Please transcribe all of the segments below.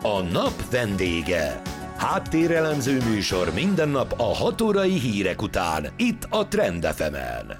A nap vendége. Háttérelemző műsor minden nap a 6 órai hírek után, itt a Trend FM-en.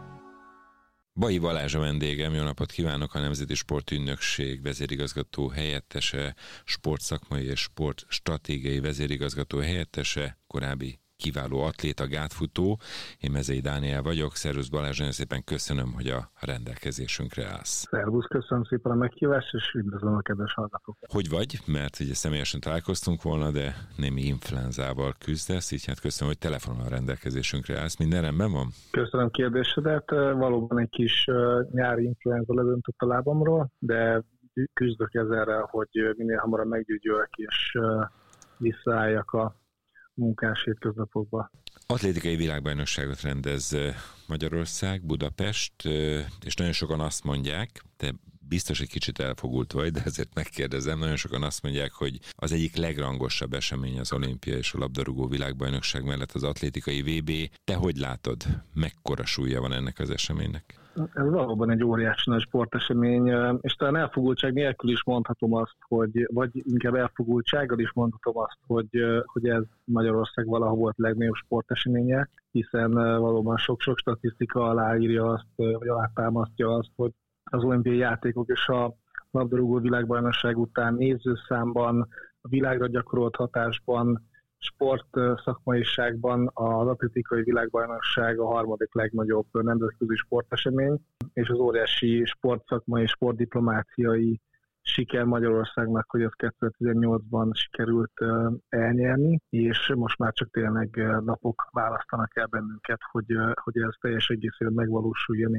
Bai Balázs a vendégem, jó napot kívánok, a Nemzeti Sportügynökség vezérigazgató helyettese, sportszakmai és sportstratégiai vezérigazgató helyettese, korábbi kiváló atléta, gátfutó. Én Mezei Dániel vagyok. Szervusz Balázs, nagyon szépen köszönöm, hogy a rendelkezésünkre állsz. Szervusz, köszönöm szépen a meghívást, és üdvözlöm a kedves hallgatókat. Hogy vagy? Mert ugye személyesen találkoztunk volna, de némi influenzával küzdesz, így hát köszönöm, hogy telefonon a rendelkezésünkre állsz. Minden rendben van? Köszönöm kérdésedet. Valóban egy kis nyári influenza ledöntött a lábamról, de küzdök ezzel, hogy minél hamarabb meggyógyuljak, és visszaálljak a munkás hétköznapokba. Atlétikai világbajnokságot rendez Magyarország, Budapest, és nagyon sokan azt mondják, te biztos egy kicsit elfogult vagy, de ezért megkérdezem, nagyon sokan azt mondják, hogy az egyik legrangosabb esemény az olimpia és a labdarúgó világbajnokság mellett az atlétikai VB. Te hogy látod, mekkora súlya van ennek az eseménynek? Ez valóban egy óriási nagy sportesemény, és talán elfogultság nélkül is mondhatom azt, vagy inkább elfogultsággal is mondhatom azt, hogy ez Magyarország valaha volt legnagyobb sporteseménye, hiszen valóban sok-sok statisztika aláírja azt, vagy alátámasztja azt, hogy az olimpiai játékok és a labdarúgó világbajnokság után nézőszámban, a világra gyakorolt hatásban, sport szakmaiságban az atlétikai világbajnokság a harmadik legnagyobb nemzetközi sportesemény, és az óriási sportszakmai és sportdiplomáciai siker Magyarországnak, hogy ezt 2018-ban sikerült elnyerni, és most már csak tényleg napok választanak el bennünket, hogy ez teljes egészében megvalósuljon,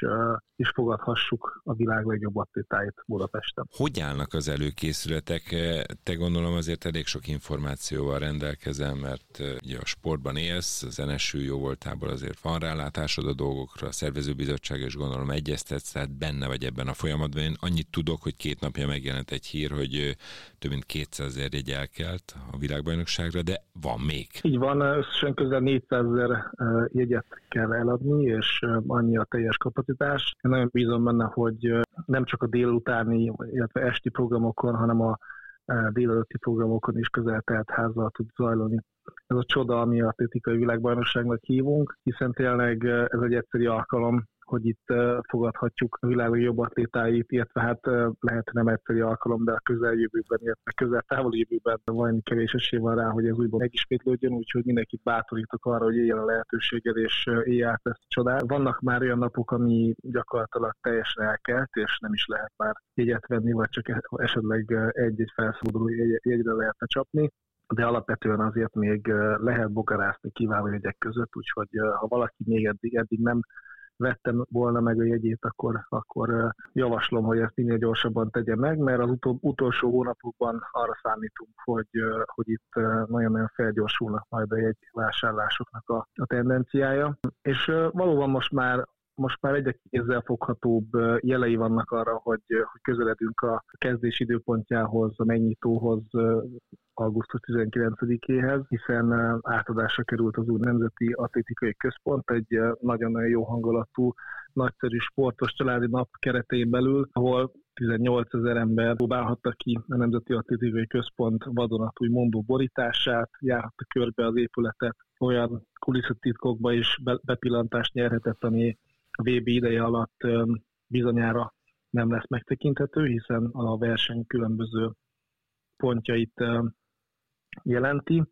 és fogadhassuk a világ legjobb atlétáit Budapesten. Hogy állnak az előkészületek? Te gondolom azért elég sok információval rendelkezel, mert ugye a sportban élsz, az NSÜ jó voltából azért van rálátásod a dolgokra, a szervezőbizottság is gondolom egyeztetsz, tehát benne vagy ebben a folyamatban. Én annyit tudok, hogy 2 napja megjelent egy hír, hogy több mint 200 000 jegy elkelt a világbajnokságra, de van még. Így van, összesen közel 400 000 jegyet kell eladni, és annyi a teljes kapacitás. Én nagyon bízom benne, hogy nem csak a délutáni, illetve esti programokon, hanem a délelőtti programokon is közel-telt házzal tud zajlani. Ez a csoda, ami a atlétikai világbajnokságnak hívunk, hiszen tényleg ez egy egyszerű alkalom, hogy itt fogadhatjuk a világ legjobb atlétáit, illetve hát lehet nem egyszerű alkalom, de a közeljövőben, illetve közel-távoli jövőben valami kevés esély van rá, hogy ez újból megismétlődjön, úgyhogy mindenkit bátorítok arra, hogy éljen a lehetőséggel, és élj át ezt a csodát. Vannak már olyan napok, ami gyakorlatilag teljesen elkelt, és nem is lehet már jegyet venni, vagy csak esetleg egy-egy felszabaduló jegyre lehetne csapni. De alapvetően azért még lehet bogarászni kiváló jegyek között, úgyhogy ha valaki még eddig nem vettem volna meg a jegyét, akkor javaslom, hogy ezt minél gyorsabban tegye meg, mert az utolsó hónapokban arra számítunk, hogy itt nagyon-nagyon felgyorsulnak majd a jegyvásárlásoknak a tendenciája. És valóban most már egyre kézzelfoghatóbb jelei vannak arra, hogy közeledünk a kezdés időpontjához, a megnyitóhoz, augusztus 19-éhez, hiszen átadásra került az új Nemzeti Atlétikai Központ, egy nagyon-nagyon jó hangulatú, nagyszerű sportos családi nap keretein belül, ahol 18 000 ember próbálhatta ki a Nemzeti Atlétikai Központ vadonatúj mondó borítását, járhatta körbe az épületet, olyan kulisszatitkokba is bepillantást nyerhetett, ami a VB ideje alatt bizonyára nem lesz megtekinthető, hiszen a verseny különböző pontjait jelenti,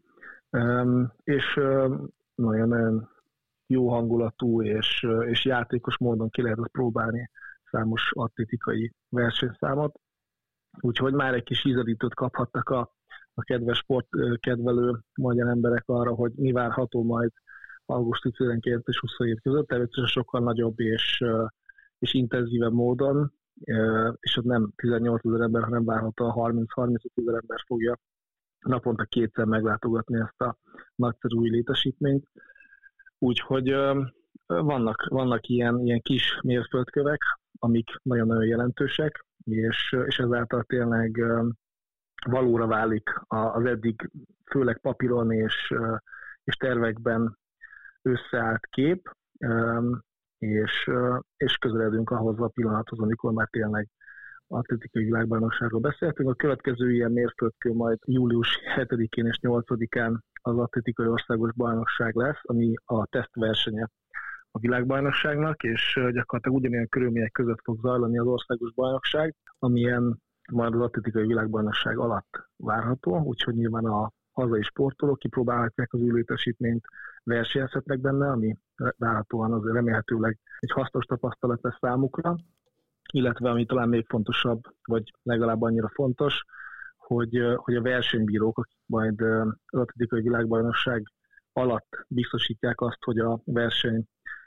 és nagyon jó hangulatú és játékos módon ki lehet próbálni számos atlétikai versenyszámot. Úgyhogy már egy kis ízelítőt kaphattak a kedves sportkedvelő magyar emberek arra, hogy mi várható majd augusztus 19 és 27 között, természetesen sokkal nagyobb és intenzívebb módon, és ott nem 18 000 ember, hanem várhatóan 30-35 000 ember fogja naponta 2-szer meglátogatni ezt a nagyszerű új létesítményt. Úgyhogy vannak ilyen kis mérföldkövek, amik nagyon-nagyon jelentősek, és ezáltal tényleg valóra válik az eddig főleg papíron és tervekben összeállt kép, és közeledünk ahhoz a pillanathoz, amikor már tényleg atlétikai világbajnokságról beszéltünk. A következő ilyen mérföldkő majd július 7-én és 8-án az atlétikai országos bajnokság lesz, ami a tesztversenye a világbajnokságnak, és gyakorlatilag ugyanilyen körülmények között fog zajlani az országos bajnokság, amilyen majd az atlétikai világbajnokság alatt várható, úgyhogy nyilván a hazai sportolók kipróbálhatják az új létesítményt, versenyezhetnek benne, ami várhatóan az remélhetőleg egy hasznos tapasztalat lesz számukra, illetve ami talán még fontosabb, vagy legalább annyira fontos, hogy a versenybírók, akik majd az atlétikai világbajnokság alatt biztosítják azt, hogy a verseny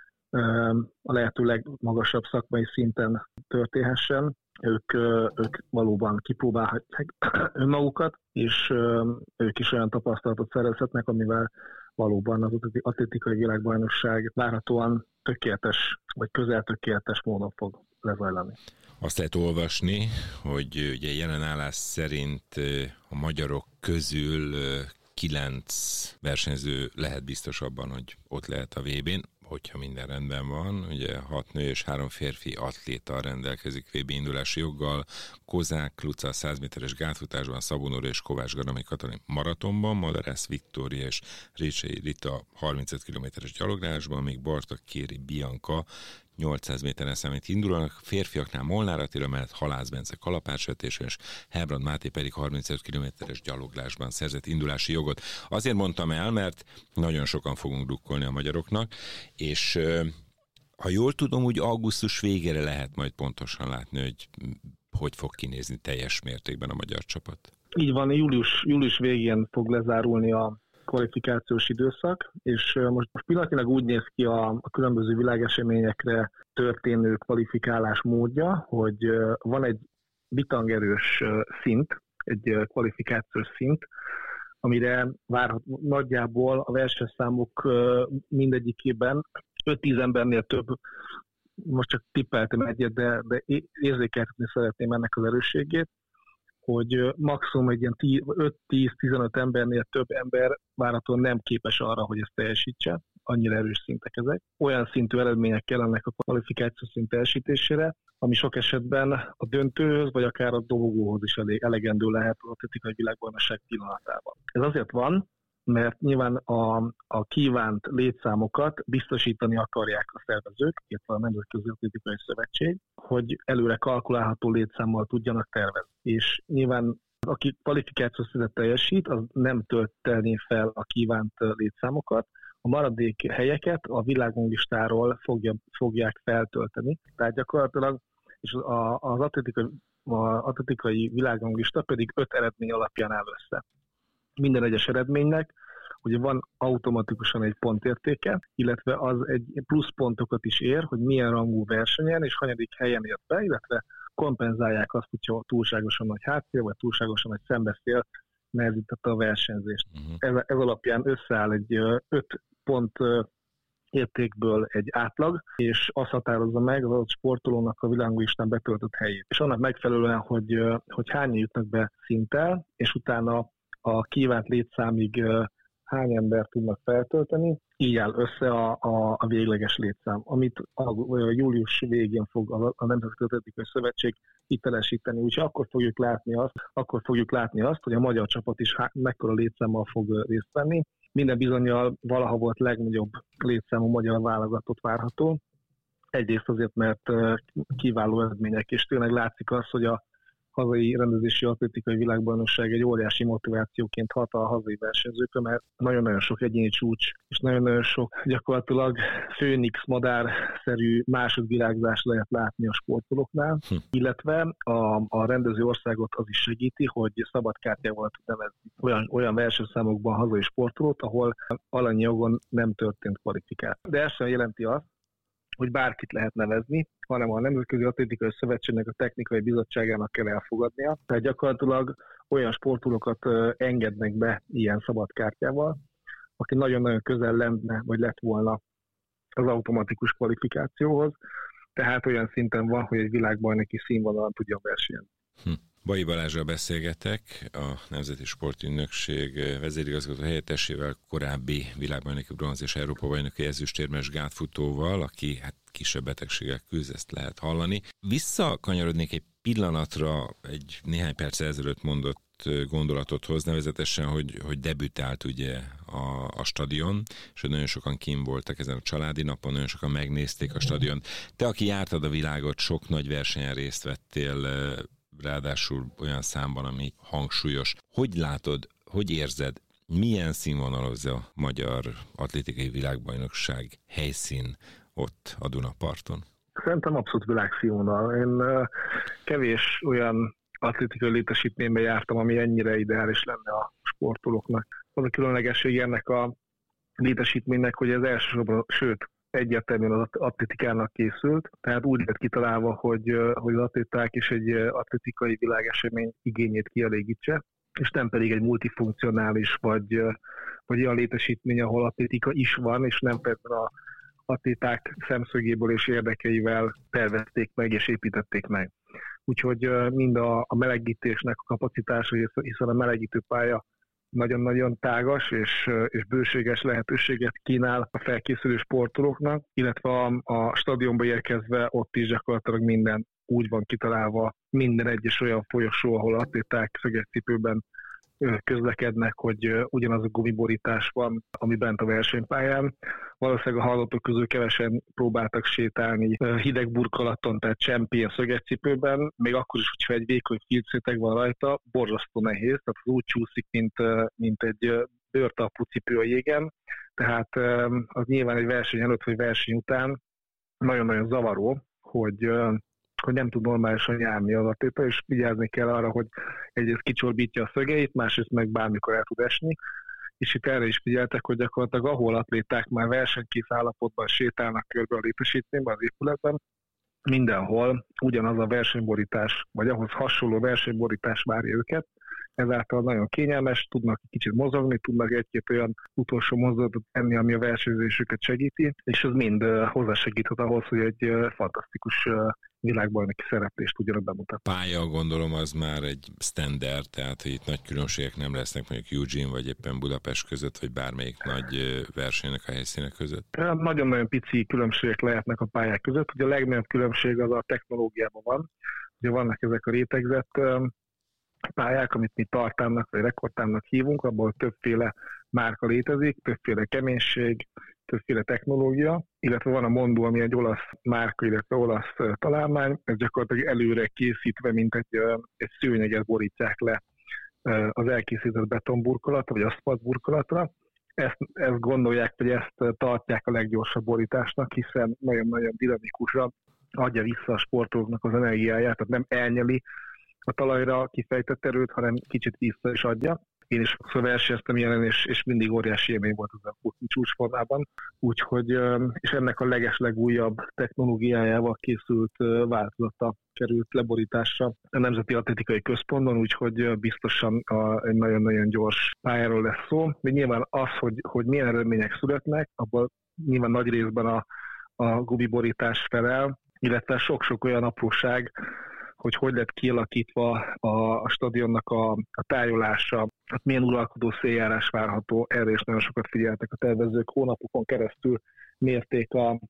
a lehető legmagasabb szakmai szinten történhessen, ők valóban kipróbálhatják önmagukat, és ők is olyan tapasztalatot szerezhetnek, amivel valóban az atlétikai világbajnokság várhatóan tökéletes, vagy közel tökéletes módon fog lezajlani. Azt lehet olvasni, hogy ugye jelen állás szerint a magyarok közül 9 versenyző lehet biztos abban, hogy ott lehet a VB-n, hogyha minden rendben van. Ugye 6 nő és 3 férfi atléta rendelkezik VB indulási joggal, Kozák Luca 100 méteres gátfutásban, Szabó Nóra és Kovács Garami Katalin maratonban, Madarász Viktória és Récsei Rita 35 kilométeres gyaloglásban, míg Bartak Kéri Bianca 800 méteren számít indulnak, férfiaknál Molnár Attila mellett Halász Bence kalapácsvetésen, és Herbrand Máté pedig 35 kilométeres gyaloglásban szerzett indulási jogot. Azért mondtam el, mert nagyon sokan fogunk drukkolni a magyaroknak, és ha jól tudom, úgy augusztus végére lehet majd pontosan látni, hogy fog kinézni teljes mértékben a magyar csapat. Így van, július végén fog lezárulni a kvalifikációs időszak, és most pillanatnyilag úgy néz ki a különböző világeseményekre történő kvalifikálás módja, hogy van egy bitangerős szint, egy kvalifikációs szint, amire várható nagyjából a versenyszámok mindegyikében 5-10 embernél több, most csak tippeltem egyet, de érzékeltetni szeretném ennek az erősségét, hogy maximum egy ilyen 5-10-15 embernél több ember várhatóan nem képes arra, hogy ezt teljesítse, annyira erős szintek ezek. Olyan szintű eredmények kellenek a kvalifikációs szint teljesítésére, ami sok esetben a döntőhöz, vagy akár a dobogóhoz is elegendő lehet az atlétikai világbajnokság pillanatában. Ez azért van, mert nyilván a kívánt létszámokat biztosítani akarják a szervezők, illetve a Nemzetközi Atlétikai Szövetség, hogy előre kalkulálható létszámmal tudjanak tervezni. És nyilván aki kvalifikációs szintet teljesít, az nem tölteni fel a kívánt létszámokat, a maradék helyeket a világrangistáról fogják feltölteni. Tehát gyakorlatilag és az atlétikai világranglista pedig 5 eredmény alapján áll össze. Minden egyes eredménynek ugye van automatikusan egy pontértéke, illetve az egy pluszpontokat is ér, hogy milyen rangú versenyen és hanyadik helyen ért be, illetve kompenzálják azt, hogyha túlságosan nagy hátszél, vagy túlságosan nagy szembeszél nehezítette a versenyzést. Ez alapján összeáll egy 5 pont értékből egy átlag, és azt határozza meg az adott sportolónak a világlistán betöltött helyét. És annak megfelelően, hogy hányan jutnak be szinttel, és utána a kívánt létszámig hány embert tudnak feltölteni, így áll össze a végleges létszám, amit a július végén fog a Nemzetközi Atlétikai Szövetség hitelesíteni. Úgyhogy akkor fogjuk látni azt, hogy a magyar csapat is mekkora létszámmal fog részt venni. Minden bizonnyal valaha volt legnagyobb létszámú magyar válogatott várható. Egyrészt azért, mert kiváló eredmények, és tényleg látszik az, hogy a hazai rendezési atlétikai világbajnokság egy óriási motivációként hat a hazai versenyzőkre, mert nagyon-nagyon sok egyéni csúcs, és nagyon-nagyon sok gyakorlatilag főnix madár-szerű másodvirágzást lehet látni a sportolóknál, illetve a rendező országot az is segíti, hogy szabadkártyával tud nevezni olyan versenyszámokban hazai sportolót, ahol alanyi jogon nem történt kvalifikáció. De ez sem jelenti azt, hogy bárkit lehet nevezni, hanem a Nemzetközi Atlétikai Szövetségnek a technikai bizottságának kell elfogadnia. Tehát gyakorlatilag olyan sportolókat engednek be ilyen szabadkártyával, aki nagyon-nagyon közel lenne, vagy lett volna az automatikus kvalifikációhoz. Tehát olyan szinten van, hogy egy világbajnoki színvonalon tudja versenyezni. Bai Balázsral beszélgetek, a Nemzeti Sportügynökség vezérigazgató helyettesével, korábbi világbajnoki bronz és Európa-bajnoki ezüstérmes gátfutóval, aki kisebb betegségek küzd, ezt lehet hallani. Visszakanyarodnék egy pillanatra egy néhány perc ezelőtt mondott gondolatot hoz, nevezetesen, hogy debütált ugye a stadion, és hogy nagyon sokan kinn voltak ezen a családi napon, nagyon sokan megnézték a stadiont. Te, aki jártad a világot, sok nagy versenyen részt vettél, ráadásul olyan számban, ami hangsúlyos. Hogy látod, hogy érzed, milyen színvonal az a magyar atlétikai világbajnokság helyszín ott a Dunaparton? Szerintem abszolút világszínvonal. Én kevés olyan atlétikai létesítményben jártam, ami ennyire ideális lenne a sportolóknak. Az a különlegesség ennek a létesítménynek, hogy ez elsősorban, sőt, egyértelműen az atlétikának készült, tehát úgy lett kitalálva, hogy az atléták is egy atlétikai világesemény igényét kielégítse, és nem pedig egy multifunkcionális vagy olyan létesítmény, ahol atlétika is van, és nem például az atléták szemszögéből és érdekeivel tervezték meg és építették meg. Úgyhogy mind a melegítésnek a kapacitása, hiszen a melegítőpálya nagyon-nagyon tágas és bőséges lehetőséget kínál a felkészülő sportolóknak, illetve a stadionba érkezve ott is gyakorlatilag minden úgy van kitalálva, minden egyes olyan folyosó, ahol atléták szögetcipőben közlekednek, hogy ugyanaz a gumiborítás van, ami bent a versenypályán. Valószínűleg a hallgatók közül kevesen próbáltak sétálni hideg burkolaton, tehát csempén szögetcipőben, még akkor is, hogyha egy vékony filcréteg van rajta, borzasztó nehéz, tehát az úgy csúszik, mint egy bőrtalpú cipő a jégen, tehát az nyilván egy verseny előtt vagy verseny után nagyon-nagyon zavaró, hogy nem tud normálisan járni az atléta, és vigyázni kell arra, hogy egyrészt kicsorbítja a szögeit, másrészt meg bármikor el tud esni. És itt erre is figyeltek, hogy gyakorlatilag ahol atléták már versenykész állapotban sétálnak körbe a létesítményben, az épületben, mindenhol ugyanaz a versenyborítás, vagy ahhoz hasonló versenyborítás várja őket, ezáltal nagyon kényelmes, tudnak egy kicsit mozogni, tudnak egy-két olyan utolsó mozdulatot tenni, ami a versenyzésüket segíti, és ez mind hozzásegíthet ahhoz, hogy egy fantasztikus világbajnoki szereplést tudjanak bemutatni. Pálya, gondolom, az már egy standard, tehát hogy itt nagy különbségek nem lesznek mondjuk Eugene vagy éppen Budapest között, vagy bármelyik nagy versenynek a helyszínek között? Nagyon-nagyon pici különbségek lehetnek a pályák között. Ugye a legnagyobb különbség az a technológiában van. Ugye vannak ezek a rétegzett pályák, amit mi tartámnak vagy rekordtámnak hívunk, abból többféle márka létezik, többféle keménység, többféle technológia, illetve van a Mondo, ami egy olasz márka, illetve olasz találmány, ez gyakorlatilag előre készítve, mint egy szőnyeget borítják le az elkészített betonburkolatra, vagy aszfaltburkolatra. Ezt gondolják, hogy ezt tartják a leggyorsabb borításnak, hiszen nagyon-nagyon dinamikusan adja vissza a sportolóknak az energiáját, tehát nem elnyeli a talajra kifejtett erőt, hanem kicsit vissza is adja. Én is sokszor versenyeztem ilyen, és mindig óriási élmény volt az a futni csúcsformában. Úgyhogy, és ennek a legeslegújabb technológiájával készült változata került leborításra a Nemzeti Atlétikai Központban, úgyhogy biztosan egy nagyon-nagyon gyors pályáról lesz szó. De nyilván az, hogy milyen eredmények születnek, abban nyilván nagy részben a gumiborítás felel, illetve sok-sok olyan apróság, hogy lett kialakítva a stadionnak a tájolása, hát milyen uralkodó széljárás várható, erre is nagyon sokat figyeltek a tervezők, hónapokon keresztül mérték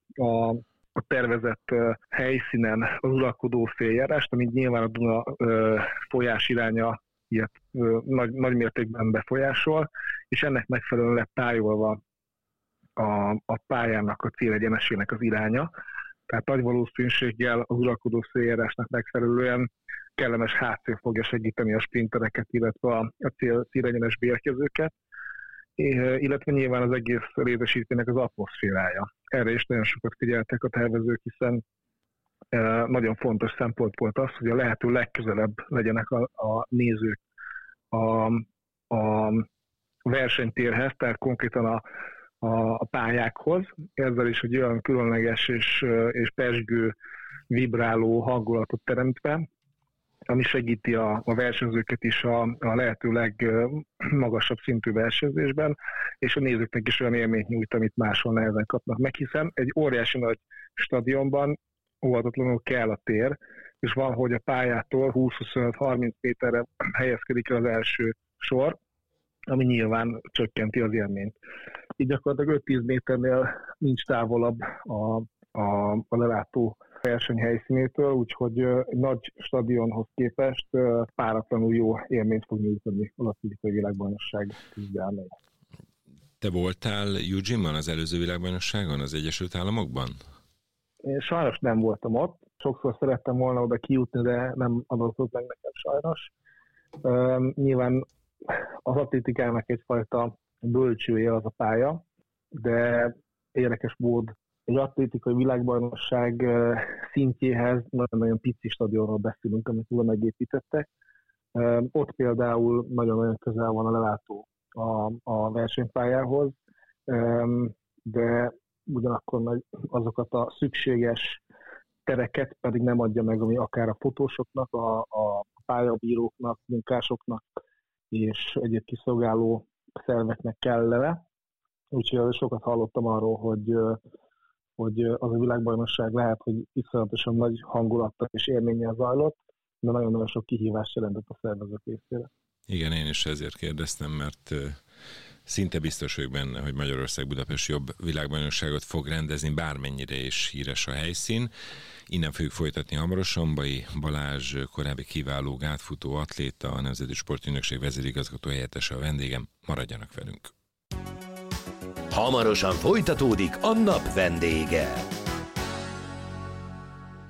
a tervezett helyszínen az uralkodó széljárást, amit nyilván a Duna folyás iránya ilyet nagy mértékben befolyásol, és ennek megfelelően lett tájolva a pályának, a célegyenesének az iránya. Tehát nagy valószínűséggel az uralkodó széljárásnak megfelelően kellemes hátszél fogja segíteni a sprintereket, illetve a célegyenesbe érkezőket, illetve nyilván az egész létesítménynek az atmoszférája. Erre is nagyon sokat figyeltek a tervezők, hiszen nagyon fontos szempont volt az, hogy a lehető legközelebb legyenek a nézők a versenytérhez, tehát konkrétan a pályákhoz, ezzel is egy olyan különleges és pezsgő, vibráló hangulatot teremtve, ami segíti a versenyzőket is a lehető legmagasabb szintű versenyzésben, és a nézőknek is olyan élményt nyújt, amit máshol nehezen kapnak meg, hiszen egy óriási nagy stadionban óvatatlanul kell a tér, és van, hogy a pályától 20-25-30 méterre helyezkedik el az első sor, ami nyilván csökkenti az élményt. Így gyakorlatilag 5-10 méternél nincs távolabb a lelátó verseny helyszínétől, úgyhogy egy nagy stadionhoz képest páratlanul jó élményt fog nyújtani az atlétikai világbajnokság küzdelmei. Te voltál Eugene-ban, az előző világbajnokságon az Egyesült Államokban? Én sajnos nem voltam ott. Sokszor szerettem volna oda kijutni, de nem adatott meg nekem sajnos. Nyilván az atlétikának egyfajta bölcsője az a pálya, de érdekes mód egy atlétikai világbajnokság szintjéhez nagyon-nagyon pici stadionról beszélünk, amit újra megépítettek. Ott például nagyon-nagyon közel van a lelátó a versenypályához, de ugyanakkor azokat a szükséges tereket pedig nem adja meg, ami akár a fotósoknak, a pályabíróknak, munkásoknak és egyéb kiszolgáló szerveknek kellene. Úgyhogy sokat hallottam arról, hogy az a világbajnokság lehet, hogy iszonyatosan nagy hangulattal és élménnyel zajlott, de nagyon-nagyon sok kihívást jelentett a szervezők részére. Igen, én is ezért kérdeztem, mert szinte biztos vagyok benne, hogy Magyarország Budapest jobb világbajnokságot fog rendezni, bármennyire is híres a helyszín. Innen fogjuk folytatni hamarosan. Bai Balázs, korábbi kiváló gátfutó atléta, a Nemzeti Sportügynökség vezérigazgató helyettese a vendégem. Maradjanak velünk! Hamarosan folytatódik a nap vendége.